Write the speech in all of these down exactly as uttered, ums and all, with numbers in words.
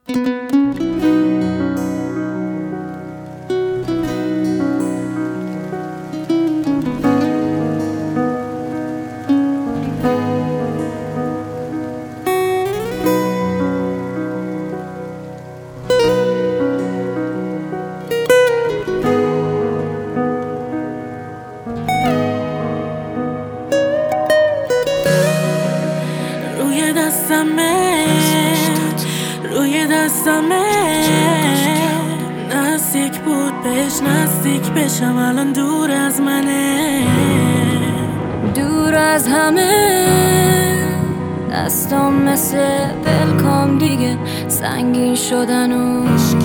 دستمه روی دستمه نزدیک بود بهش نزدیک بشم الان دور از منه دور از همه دستام مثل پلکام دیگه سنگین شدن و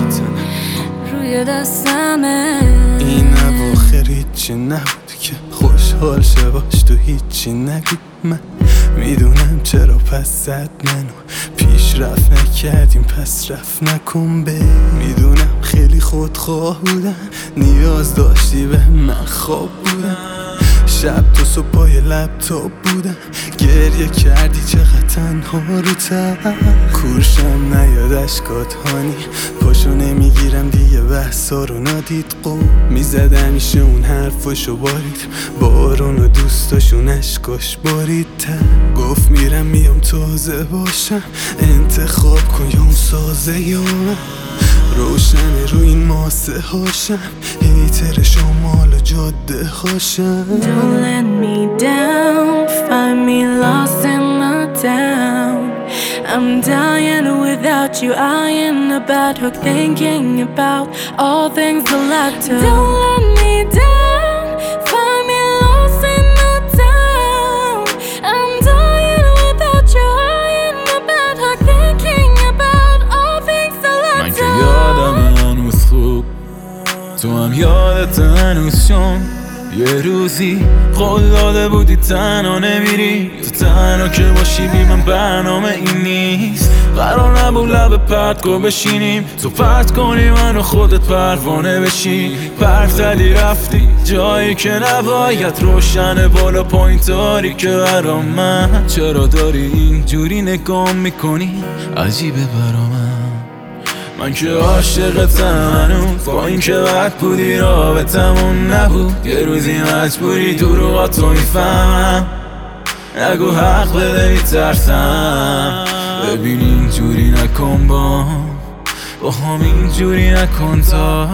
روی دستمه این اواخر هیچی نبود که خوشحال شه باش تو هیچی نگو من میدونم چرا پس زد منو پیشرفت نکردیم پس رفت نکن به میدونم خیلی خودخواه بودم نیاز داشتی به من خواب بودم شب تو صبح پای لپتاپ بودم گریه کردی چقدر تنها رو تر کورشم نیاد اشکات هانی پاشو نمیگیرم دیگه بحثا رو نادید قو میزد همیشه اون حرفاشو بارید بارون و دوستاشون اشکاش بارید تر گفت میرم میام تازه باشم انتخاب کن یا اون سازه یا من روشن رو این ماسه هاشم هیتر شمال و جاده هاشم Don't let me down Find me lost in the town I'm dying without you I am a bad hook thinking about all things the latter Don't let me down Find me lost in the town I'm dying without you I am a bad hook thinking about all things the latter من که یادم هنوز خوب تو هم یادت هنوز شم یه روزی قول داده بودی تنها نمیری تو تنها که باشی بی من برنامه این نیست قرار نبود لب پرت کو بشینیم تو پرت کنی منو خودت پروانه بشی پرت زدی رفتی جایی که نباید روشن بالا پایین تاریکه برا من چرا داری اینجوری نگام میکنی عجیبه برا من من که عاشقتم هنوز با این که بد بودی رابطمون نبود یه روزی مجبوری دروغاتو میفهمم نگو حق بده میترسم ببین اینجوری نکن با با هم اینجوری نکن تا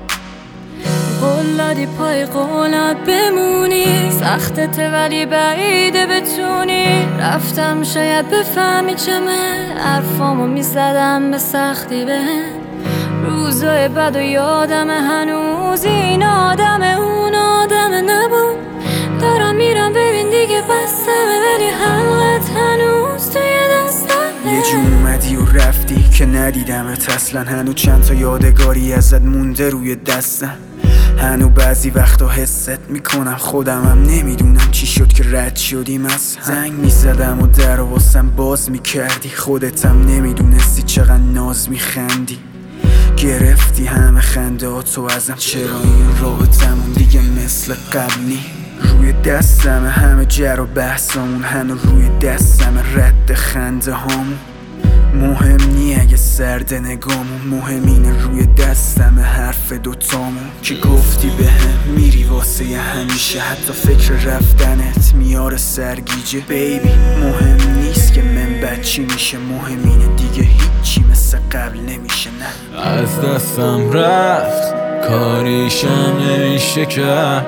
قول دادی پای قولت بمونی سختته ولی بعیده بتونی رفتم شاید بفهمی چمه حرفامو میزدم به سختی به روزای بد و یادم هنوز این آدمه اون آدمه نبود دارم میرم ببین دیگه بستمه ولی حلت هنوز توی دستمه یه جو اومدی و رفتی که ندیدمت اصلا هنو چند تا یادگاری ازت مونده روی دستم هنو بعضی وقتا حست میکنم خودمم نمیدونم چی شد که رد شدیم از هم زنگ میزدم و در واسم باز میکردی خودتم نمیدونستی چقدر ناز میخندی گرفتی همه خندهاتو ازم چرا این رابطمون دیگه مثل قبل نی روی دستم همه جر و بحثامون هنو روی دستم رد خنده هامون مهم نی اگه سرد نگامون مهم اینه روی دستم حرف دوتامون که گفتی به هم میری واسه یه همیشه حتی فکر رفتنت میاره سرگیجه بیبی مهم نیست که من بچی میشه مهم اینه دیگه هیچی مثل قبل نمیشه نه از دستم رفت کاریشم نمیشه کرد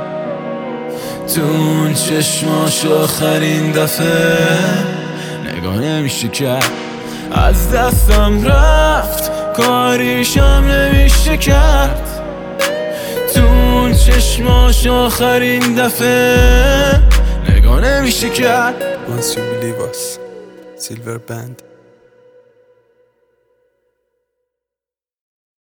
تو اون چشماش آخرین دفعه نگاه نمیشه کرد از دستم رفت کاریشم نمیشه کرد تو اون چشماش آخرین دفعه نگاه نمیشه کرد Once you believe us Silver Band